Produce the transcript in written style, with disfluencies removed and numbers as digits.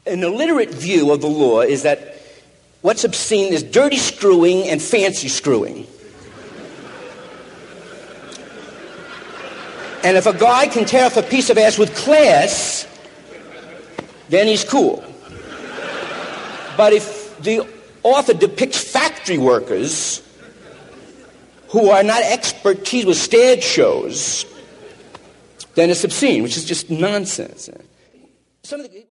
An illiterate view of the law is that what's obscene is dirty screwing and fancy screwing. And if a guy can tear off a piece of ass with class, then he's cool. But if the author depicts factory workers who are not expertise with stage shows, then it's obscene, which is just nonsense.